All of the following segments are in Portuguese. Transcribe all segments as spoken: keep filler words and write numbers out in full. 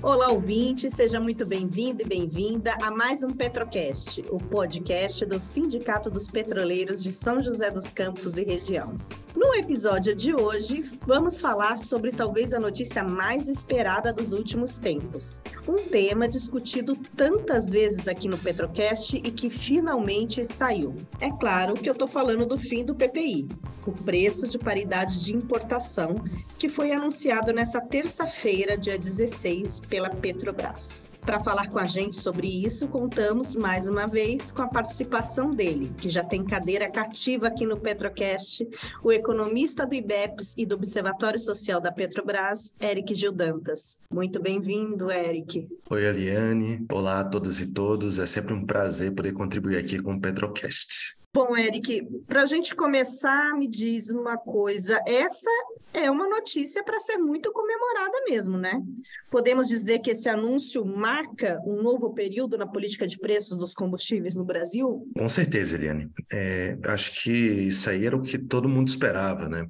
Olá, ouvinte, seja muito bem-vindo e bem-vinda a mais um Petrocast, o podcast do Sindicato dos Petroleiros de São José dos Campos e região. No episódio de hoje, vamos falar sobre talvez a notícia mais esperada dos últimos tempos. Um tema discutido tantas vezes aqui no Petrocast e que finalmente saiu. É claro que eu estou falando do fim do P P I, o preço de paridade de importação, que foi anunciado nessa terça-feira, dia dezesseis, pela Petrobras. Para falar com a gente sobre isso, contamos mais uma vez com a participação dele, que já tem cadeira cativa aqui no Petrocast, o economista do IBEPS e do Observatório Social da Petrobras, Eric Gil Dantas. Muito bem-vindo, Eric. Oi, Eliane. Olá a todas e todos. É sempre um prazer poder contribuir aqui com o Petrocast. Bom, Eric, para a gente começar, me diz uma coisa, essa é uma notícia para ser muito comemorada mesmo, né? Podemos dizer que esse anúncio marca um novo período na política de preços dos combustíveis no Brasil? Com certeza, Eliane. É, acho que isso aí era o que todo mundo esperava, né?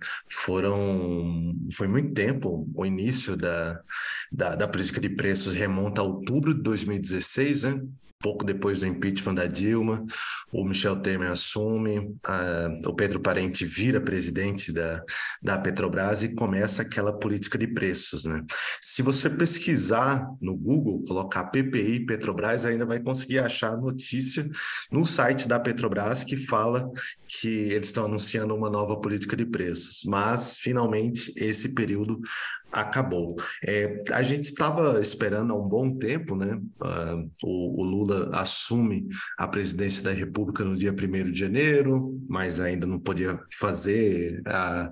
Foram, foi muito tempo, o início da, da, da política de preços remonta a outubro de dois mil e dezesseis, né? Pouco depois do impeachment da Dilma, o Michel Temer assume, a, o Pedro Parente vira presidente da, da Petrobras e começa aquela política de preços, né? Se você pesquisar no Google, colocar P P I Petrobras, ainda vai conseguir achar a notícia no site da Petrobras que fala que eles estão anunciando uma nova política de preços, mas finalmente esse período acabou. É, a gente estava esperando há um bom tempo, né? Uh, o, o Lula assume a presidência da República no dia primeiro de janeiro, mas ainda não podia fazer a...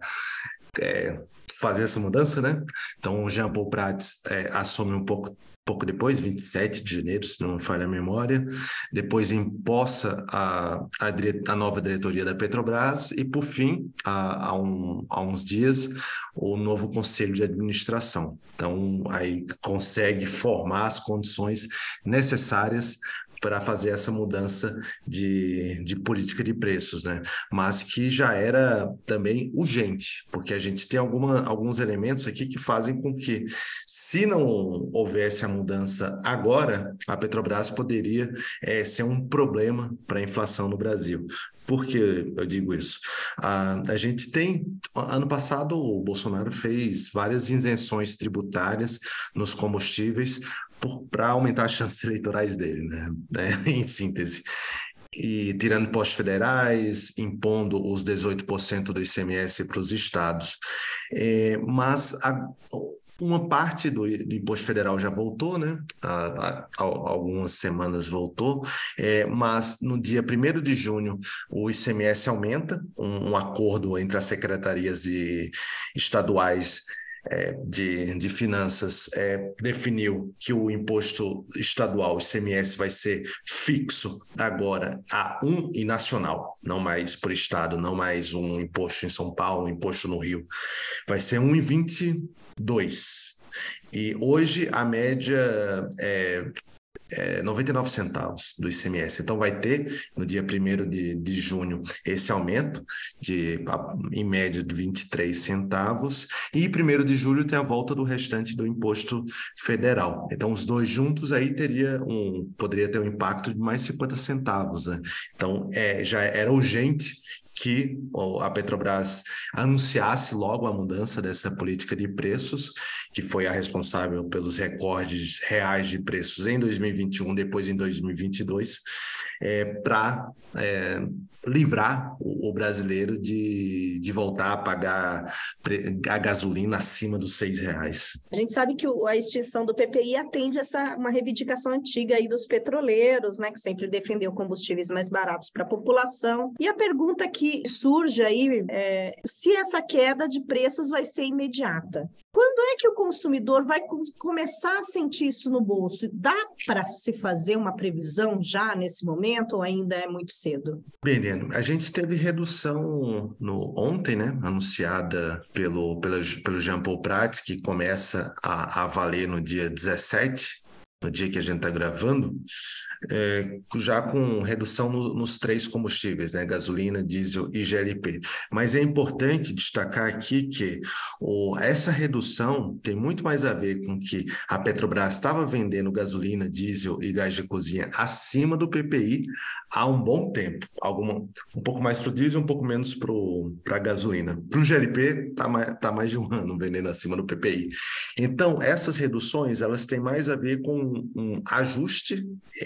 É, fazer essa mudança, né? Então, o Jean Paul Prats é, assume um pouco, pouco depois, vinte e sete de janeiro, se não me falha a memória. Depois empossa a, a, dire... a nova diretoria da Petrobras e, por fim, há, há, um, há uns dias, o novo conselho de administração. Então, aí consegue formar as condições necessárias para fazer essa mudança de, de política de preços, né? Mas que já era também urgente, porque a gente tem alguma, alguns elementos aqui que fazem com que, se não houvesse a mudança agora, a Petrobras poderia é, ser um problema para a inflação no Brasil. Por que eu digo isso? A, a gente tem... Ano passado, o Bolsonaro fez várias isenções tributárias nos combustíveis para aumentar as chances eleitorais dele, né? É, em síntese. E tirando impostos federais, impondo os dezoito por cento do I C M S para os estados. É, mas a, uma parte do, do imposto federal já voltou, né? Há, há, há algumas semanas voltou, é, mas no dia primeiro de junho o I C M S aumenta, um, um acordo entre as secretarias e estaduais É, de, de finanças é, definiu que o imposto estadual, o I C M S, vai ser fixo agora a um e nacional, não mais por estado, não mais um imposto em São Paulo, um imposto no Rio. Vai ser um vírgula vinte e dois. E hoje a média é É noventa e nove centavos do I C M S. Então vai ter, no dia primeiro de, de junho, esse aumento de, em média, de vinte e três centavos, e primeiro de julho tem a volta do restante do imposto federal. Então os dois juntos aí teria um, poderia ter um impacto de mais cinquenta centavos, né? Então é, já era urgente que a Petrobras anunciasse logo a mudança dessa política de preços, que foi a responsável pelos recordes reais de preços em dois mil e vinte e um, depois em dois mil e vinte e dois, é, para é, livrar o, o brasileiro de, de voltar a pagar a gasolina acima dos seis reais. A gente sabe que o, a extinção do P P I atende essa uma reivindicação antiga aí dos petroleiros, né, que sempre defendeu combustíveis mais baratos para a população. E a pergunta que surge aí é se essa queda de preços vai ser imediata. Quando é que o consumidor vai com, começar a sentir isso no bolso? Dá para se fazer uma previsão já nesse momento ou ainda é muito cedo? Bem, Helena, a gente teve redução no, ontem, né, anunciada pelo, pela, pelo Jean Paul Prats, que começa a, a valer no dia dezessete. no dia que a gente está gravando, é, já com redução no, nos três combustíveis, né? Gasolina, diesel e G L P. Mas é importante destacar aqui que o, essa redução tem muito mais a ver com que a Petrobras estava vendendo gasolina, diesel e gás de cozinha acima do P P I há um bom tempo. Alguma, um pouco mais para o diesel, um pouco menos para a gasolina. Para o G L P, está mais, tá mais de um ano vendendo acima do P P I. Então, essas reduções, elas têm mais a ver com um ajuste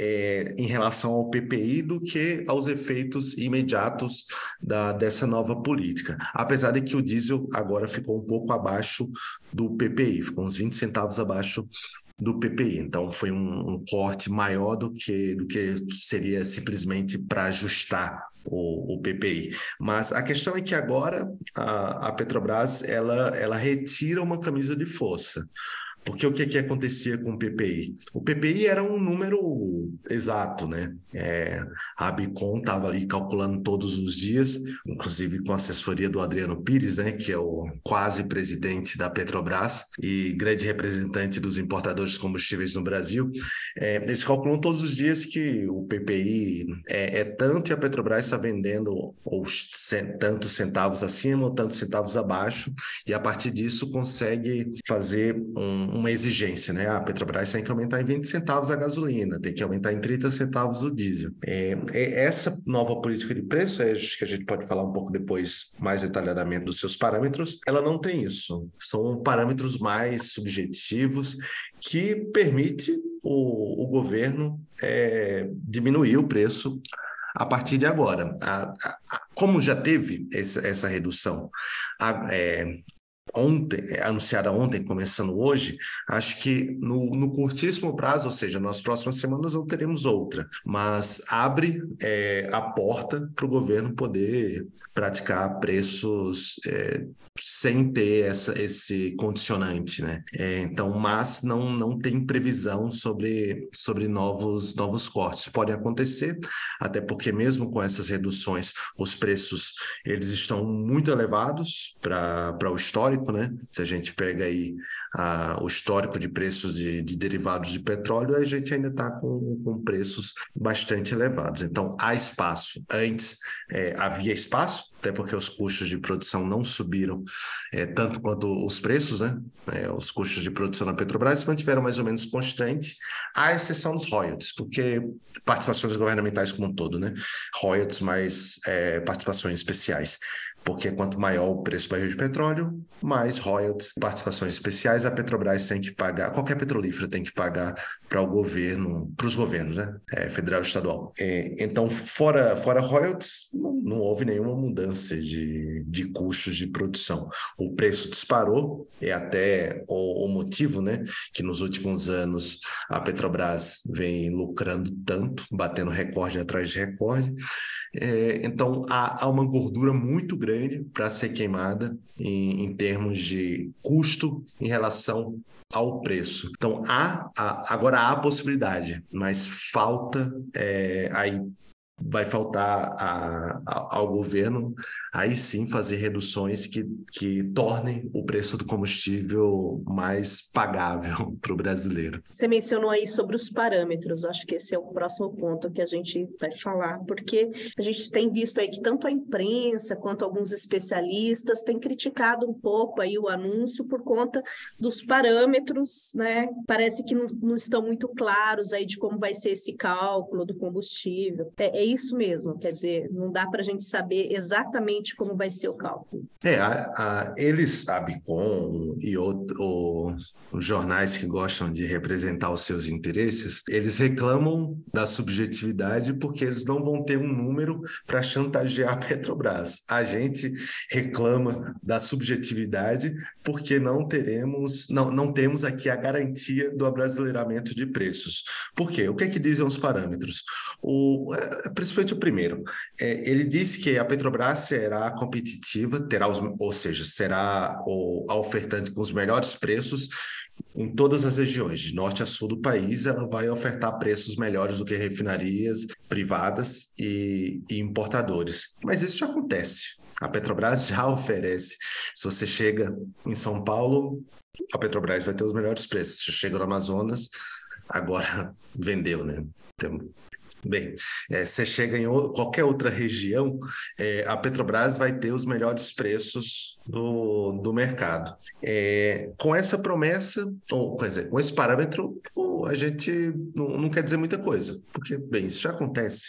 é, em relação ao P P I do que aos efeitos imediatos da, dessa nova política. Apesar de que o diesel agora ficou um pouco abaixo do P P I, ficou uns vinte centavos abaixo do P P I. Então, foi um, um corte maior do que, do que seria simplesmente para ajustar o, o P P I. Mas a questão é que agora a, a Petrobras ela, ela retira uma camisa de força. Porque o que, que acontecia com o P P I? O P P I era um número exato, né? É, a Abicom estava ali calculando todos os dias, inclusive com a assessoria do Adriano Pires, né? Que é o quase presidente da Petrobras e grande representante dos importadores de combustíveis no Brasil. É, eles calculam todos os dias que o P P I é, é tanto e a Petrobras está vendendo ou tantos centavos acima ou tantos centavos abaixo, e a partir disso consegue fazer um uma exigência, né? A Petrobras tem que aumentar em vinte centavos a gasolina, tem que aumentar em trinta centavos o diesel. É, é essa nova política de preço, é, acho que a gente pode falar um pouco depois mais detalhadamente dos seus parâmetros, ela não tem isso. São parâmetros mais subjetivos que permite o, o governo é, diminuir o preço a partir de agora. A, a, a, como já teve essa, essa redução, a, é, ontem, anunciada ontem, começando hoje, acho que no, no curtíssimo prazo, ou seja, nas próximas semanas não teremos outra, mas abre é, a porta para o governo poder praticar preços é, sem ter essa, esse condicionante, né? É, então, mas não, não tem previsão sobre, sobre novos, novos cortes. Podem acontecer, até porque mesmo com essas reduções, os preços eles estão muito elevados para o histórico, né? Se a gente pega aí a, o histórico de preços de, de derivados de petróleo, a gente ainda está com, com preços bastante elevados. Então, há espaço. Antes é, havia espaço, até porque os custos de produção não subiram é, tanto quanto os preços, né? É, os custos de produção na Petrobras se mantiveram mais ou menos constantes, à exceção dos royalties, porque participações governamentais como um todo, né? Royalties mais é, participações especiais. Porque quanto maior o preço do barril de petróleo, mais royalties, participações especiais a Petrobras tem que pagar, qualquer petrolífera tem que pagar para o governo, para os governos, né? É, federal e estadual. É, então, fora, fora royalties, não, não houve nenhuma mudança de, de custos de produção. O preço disparou, é até o, o motivo, né? Que nos últimos anos a Petrobras vem lucrando tanto, batendo recorde atrás de recorde. É, então, há, há uma gordura muito grande para ser queimada em, em termos de custo em relação ao preço. Então, há, há agora há a possibilidade, mas falta é, aí vai faltar a, a, ao governo aí sim fazer reduções que, que tornem o preço do combustível mais pagável para o brasileiro. Você mencionou aí sobre os parâmetros, acho que esse é o próximo ponto que a gente vai falar, porque a gente tem visto aí que tanto a imprensa quanto alguns especialistas têm criticado um pouco aí o anúncio por conta dos parâmetros, né? Parece que não, não estão muito claros aí de como vai ser esse cálculo do combustível. É, é isso mesmo, quer dizer, não dá para a gente saber exatamente como vai ser o cálculo. É, a, a, eles, a Abicom e outro, o, os jornais que gostam de representar os seus interesses, eles reclamam da subjetividade porque eles não vão ter um número para chantagear a Petrobras. A gente reclama da subjetividade porque não teremos, não, não temos aqui a garantia do abrasileiramento de preços. Por quê? O que é que dizem os parâmetros? O, principalmente o primeiro, é, ele diz que a Petrobras será competitiva, terá os, ou seja, será o, a ofertante com os melhores preços em todas as regiões, de norte a sul do país. Ela vai ofertar preços melhores do que refinarias privadas e, e importadores. Mas isso já acontece. A Petrobras já oferece. Se você chega em São Paulo, a Petrobras vai ter os melhores preços. Se você chega no Amazonas, agora vendeu, né? Então, bem, é, você chega em o, qualquer outra região, é, a Petrobras vai ter os melhores preços do, do mercado. É, com essa promessa, ou quer dizer, com esse parâmetro, pô, a gente não, não quer dizer muita coisa, porque, bem, isso já acontece.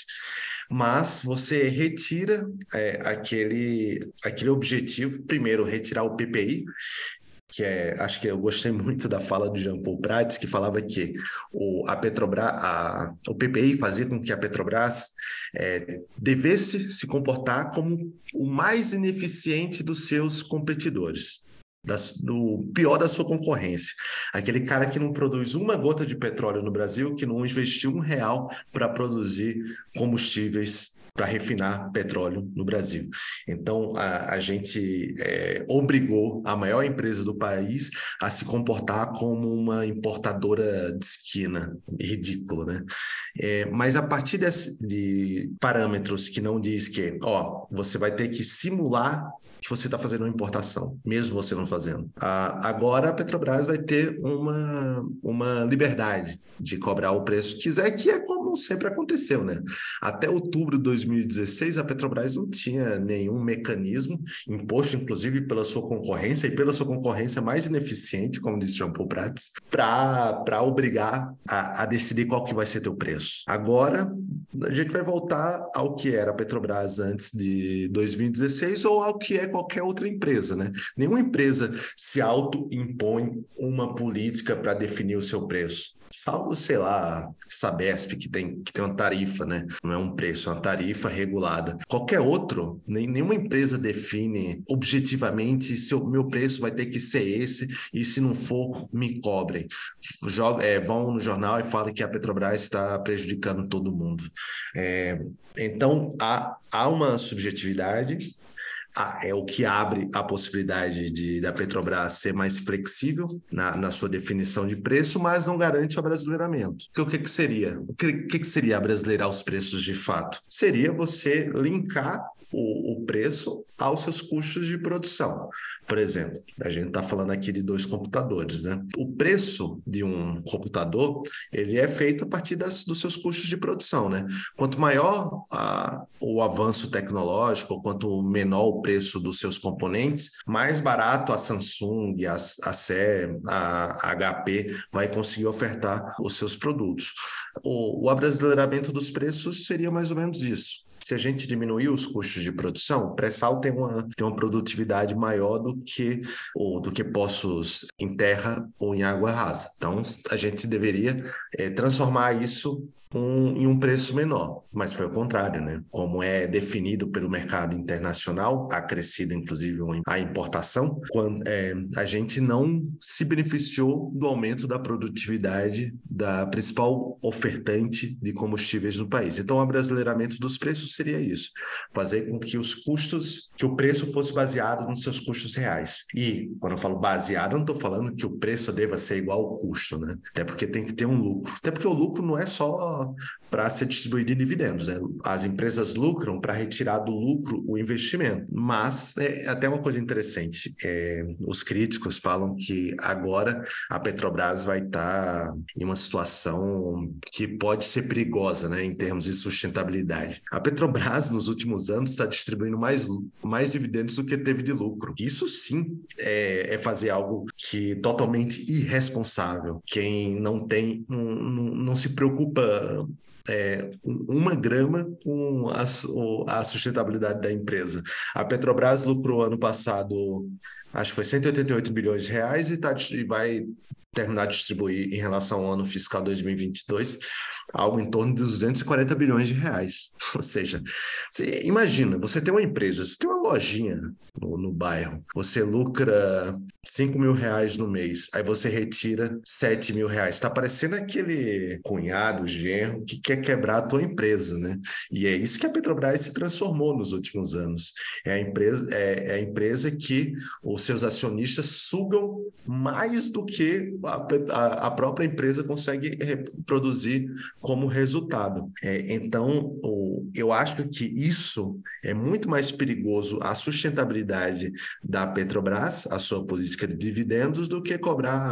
Mas você retira é, aquele, aquele objetivo, primeiro, retirar o P P I, que é, acho que eu gostei muito da fala do Jean Paul Prats, que falava que o, a Petrobras, a, o P P I fazia com que a Petrobras é, devesse se comportar como o mais ineficiente dos seus competidores. Das, do pior da sua concorrência. Aquele cara que não produz uma gota de petróleo no Brasil, que não investiu um real para produzir combustíveis para refinar petróleo no Brasil. Então, a, a gente é, obrigou a maior empresa do país a se comportar como uma importadora de esquina. Ridículo, né? É, mas a partir desse, de parâmetros que não diz que, ó, você vai ter que simular que você está fazendo uma importação, mesmo você não fazendo. Ah, agora a Petrobras vai ter uma, uma liberdade de cobrar o preço que quiser, que é como sempre aconteceu, né? Até outubro de dois mil e dezesseis, a Petrobras não tinha nenhum mecanismo, imposto inclusive pela sua concorrência, e pela sua concorrência mais ineficiente, como disse Jean Paul Prats, para obrigar a, a decidir qual que vai ser teu preço. Agora, a gente vai voltar ao que era a Petrobras antes de dois mil e dezesseis ou ao que é qualquer outra empresa, né? Nenhuma empresa se auto-impõe uma política para definir o seu preço. Salvo, sei lá, Sabesp, que tem, que tem uma tarifa, né? Não é um preço, é uma tarifa regulada. Qualquer outro, nem, nenhuma empresa define objetivamente se o meu preço vai ter que ser esse e se não for, me cobrem. Joga, é, vão no jornal e falam que a Petrobras está prejudicando todo mundo. É, então, há, há uma subjetividade. Ah, é o que abre a possibilidade de, da Petrobras ser mais flexível na, na sua definição de preço, mas não garante o abrasileiramento. O que, que seria? O que, que seria abrasileirar os preços de fato? Seria você linkar o, o preço aos seus custos de produção. Por exemplo, a gente está falando aqui de dois computadores, né? O preço de um computador, ele é feito a partir das, dos seus custos de produção, né? Quanto maior a, o avanço tecnológico, quanto menor o preço dos seus componentes, mais barato a Samsung, a, a C E, a H P vai conseguir ofertar os seus produtos. O, o abrasileiramento dos preços seria mais ou menos isso. Se a gente diminuir os custos de produção, o pré-sal tem uma, tem uma produtividade maior do que, ou, do que poços em terra ou em água rasa. Então, a gente deveria é, transformar isso um, em um preço menor, mas foi o contrário, né? Como é definido pelo mercado internacional, ha crescido inclusive a importação, quando, é, a gente não se beneficiou do aumento da produtividade da principal ofertante de combustíveis no país. Então, o abrasileiramento dos preços seria isso, fazer com que os custos, que o preço fosse baseado nos seus custos reais. E quando eu falo baseado, eu não estou falando que o preço deva ser igual ao custo, né? Até porque tem que ter um lucro. Até porque o lucro não é só para ser distribuído em dividendos, né? As empresas lucram para retirar do lucro o investimento. Mas é até uma coisa interessante, é, os críticos falam que agora a Petrobras vai estar em uma situação que pode ser perigosa, né, em termos de sustentabilidade. A Petrobras, nos últimos anos, está distribuindo mais, mais dividendos do que teve de lucro. Isso sim é, é fazer algo que totalmente irresponsável. Quem não tem, não, não, não se preocupa É, uma grama com a, a sustentabilidade da empresa. A Petrobras lucrou ano passado, acho que foi cento e oitenta e oito bilhões de reais e, tá, e vai terminar de distribuir em relação ao ano fiscal dois mil e vinte e dois algo em torno de duzentos e quarenta bilhões de reais. Ou seja, você imagina, você tem uma empresa, você tem uma lojinha no, no bairro, você lucra cinco mil reais no mês, aí você retira sete mil reais. Está parecendo aquele cunhado, genro, que quer quebrar a tua empresa, né? E é isso que a Petrobras se transformou nos últimos anos. É a empresa, é, é a empresa que os seus acionistas sugam mais do que a, a, a própria empresa consegue produzir como resultado. É, então, o, eu acho que isso é muito mais perigoso, a sustentabilidade da Petrobras, a sua política de dividendos, do que cobrar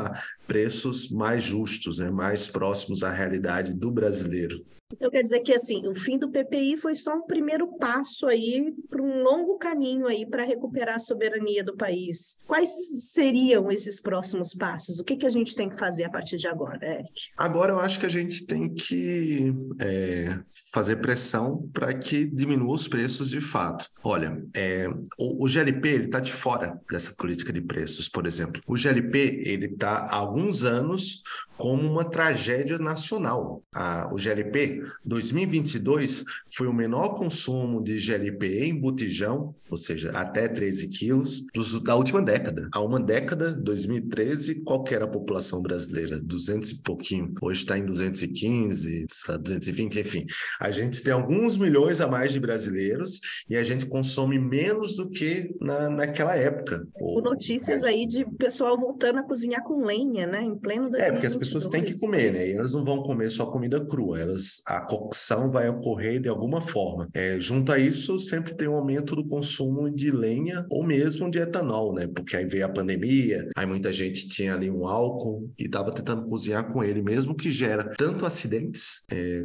preços mais justos, né? Mais próximos à realidade do brasileiro. Então, quer dizer que, assim, o fim do P P I foi só um primeiro passo aí para um longo caminho aí para recuperar a soberania do país. Quais seriam esses próximos passos? O que, que a gente tem que fazer a partir de agora, Eric? Agora eu acho que a gente tem que é, fazer pressão para que diminua os preços de fato. Olha, é, o, o G L P ele está de fora dessa política de preços, por exemplo. O G L P ele está há alguns anos como uma tragédia nacional. Ah, o G L P dois mil e vinte e dois foi o menor consumo de G L P em botijão, ou seja, até treze quilos, dos, da última década. Há uma década, dois mil e treze, qual que era a população brasileira? duzentos e pouquinho. Hoje está em duzentos e quinze, duzentos e vinte, enfim. A gente tem alguns milhões a mais de brasileiros e a gente consome menos do que na, naquela época. Com notícias aí de pessoal voltando a cozinhar com lenha, né? Em pleno dois mil e vinte e dois. É, porque as pessoas têm que comer, né? E elas não vão comer só comida crua, elas, a cocção vai ocorrer de alguma forma. É, junto a isso, sempre tem um aumento do consumo de lenha ou mesmo de etanol, né? Porque aí veio a pandemia, aí muita gente tinha ali um álcool e estava tentando cozinhar com ele, mesmo que gera tanto acidentes é,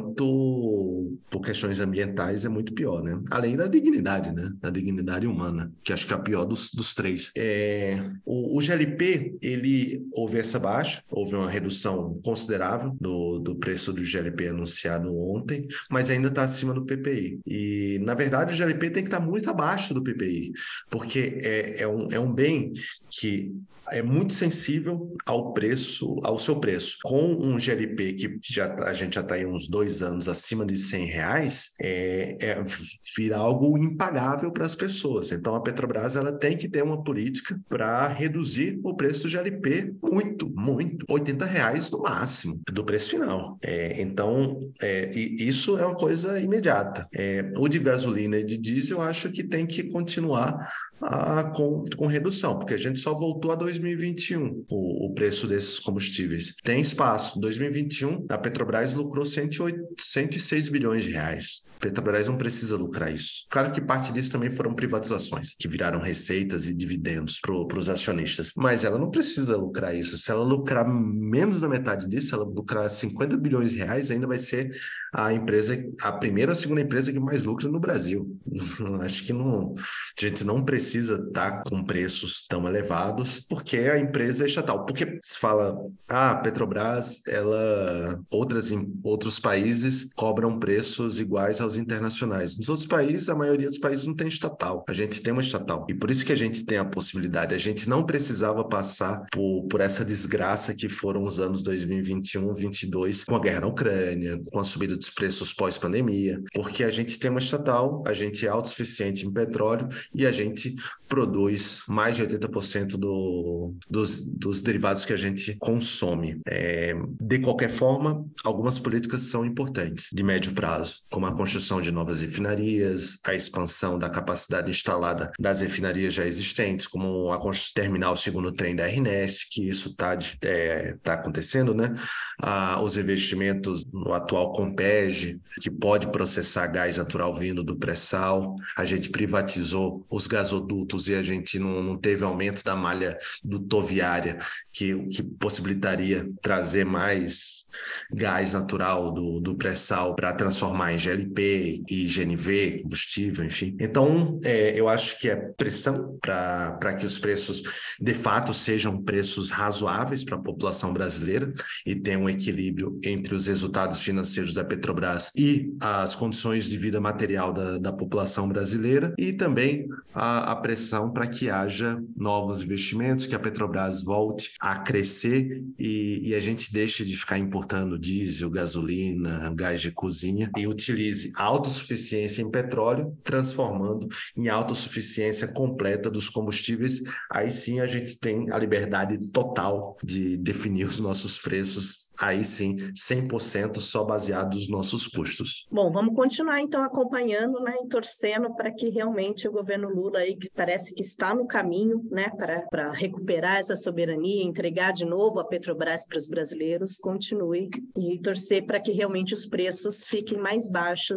quanto por questões ambientais é muito pior, né? Além da dignidade, né? Da dignidade humana, que acho que é a pior dos, dos três. É, o, o G L P, ele houve essa baixa, houve uma redução considerável do, do preço do G L P anunciado ontem, mas ainda está acima do P P I. E, na verdade, o G L P tem que estar tá muito abaixo do P P I, porque é, é, um, é um bem que é muito sensível ao preço, ao seu preço. Com um G L P que já, a gente já está aí uns dois anos acima de cem reais, é, é, vira algo impagável para as pessoas. Então, a Petrobras ela tem que ter uma política para reduzir o preço do G L P muito, muito. oitenta reais no máximo do preço final. É, então, é, e isso é uma coisa imediata. É, o de gasolina e de diesel, eu acho que tem que continuar a, com, com redução, porque a gente só voltou a dois mil e vinte e um, o, o preço desses combustíveis. Tem espaço. dois mil e vinte e um, a Petrobras lucrou cento e oito, cento e seis bilhões de reais. A Petrobras não precisa lucrar isso. Claro que parte disso também foram privatizações, que viraram receitas e dividendos para os acionistas. Mas ela não precisa lucrar isso. Se ela lucrar menos da metade disso, se ela lucrar cinquenta bilhões de reais, ainda vai ser a empresa, a primeira ou a segunda empresa que mais lucra no Brasil. Acho que não, a gente não precisa estar com preços tão elevados, porque a empresa é estatal. Porque se fala, ah, Petrobras, ela, outras, outros países cobram preços iguais aos internacionais. Nos outros países, a maioria dos países não tem estatal. A gente tem uma estatal. E por isso que a gente tem a possibilidade. A gente não precisava passar por, por essa desgraça que foram os anos dois mil e vinte e um, vinte e dois, com a guerra na Ucrânia, com a subida dos preços pós-pandemia, porque a gente tem uma estatal, a gente é autossuficiente em petróleo e a gente produz mais de oitenta por cento do, dos, dos derivados que a gente consome. É, de qualquer forma, algumas políticas são importantes, de médio prazo, como a construção de novas refinarias, a expansão da capacidade instalada das refinarias já existentes, como a terminar o segundo trem da R N E S, que isso está é, tá acontecendo, né? Ah, os investimentos no atual Compeg, que pode processar gás natural vindo do pré-sal. A gente privatizou os gasodutos e a gente não, não teve aumento da malha dutoviária, que, que possibilitaria trazer mais gás natural do, do pré-sal para transformar em G L P e G N V, combustível, enfim. Então, é, eu acho que é pressão para que os preços, de fato, sejam preços razoáveis para a população brasileira e tenham um equilíbrio entre os resultados financeiros da Petrobras e as condições de vida material da, da população brasileira, e também a, a pressão para que haja novos investimentos, que a Petrobras volte a crescer e, e a gente deixe de ficar importando diesel, gasolina, gás de cozinha e utilize a autossuficiência em petróleo, transformando em autossuficiência completa dos combustíveis. Aí sim a gente tem a liberdade total de definir os nossos preços, aí sim, cem por cento só baseado nos nossos custos. Bom, vamos continuar então acompanhando, né, e torcendo para que realmente o governo Lula aí, que parece que está no caminho, né, para, para recuperar essa soberania, entregar de novo a Petrobras para os brasileiros, continue, e torcer para que realmente os preços fiquem mais baixos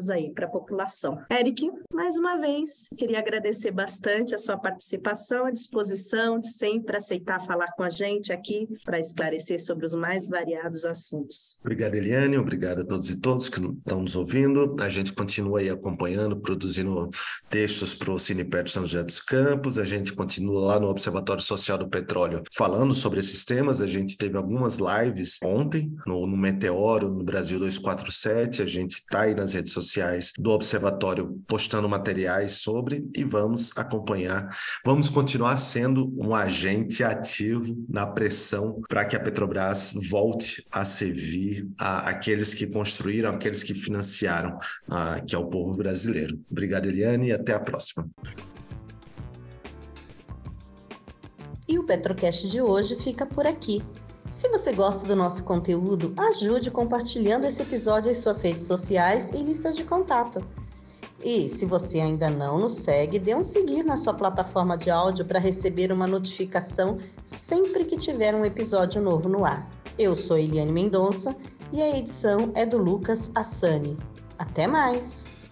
dados aí para a população. Eric, mais uma vez, queria agradecer bastante a sua participação, a disposição de sempre aceitar falar com a gente aqui para esclarecer sobre os mais variados assuntos. Obrigado, Eliane, obrigado a todos e todos que estão nos ouvindo. A gente continua aí acompanhando, produzindo textos para o Cinepetro São José dos Campos, a gente continua lá no Observatório Social do Petróleo falando sobre esses temas. A gente teve algumas lives ontem no, no Meteoro, no Brasil duzentos e quarenta e sete, a gente está aí nas redes sociais do Observatório postando materiais sobre e vamos acompanhar, vamos continuar sendo um agente ativo na pressão para que a Petrobras volte a servir a, aqueles que construíram, aqueles que financiaram, a, que é o povo brasileiro. Obrigado, Eliane, e até a próxima. E o Petrocast de hoje fica por aqui. Se você gosta do nosso conteúdo, ajude compartilhando esse episódio em suas redes sociais e listas de contato. E se você ainda não nos segue, dê um seguir na sua plataforma de áudio para receber uma notificação sempre que tiver um episódio novo no ar. Eu sou Eliane Mendonça e a edição é do Lucas Assani. Até mais!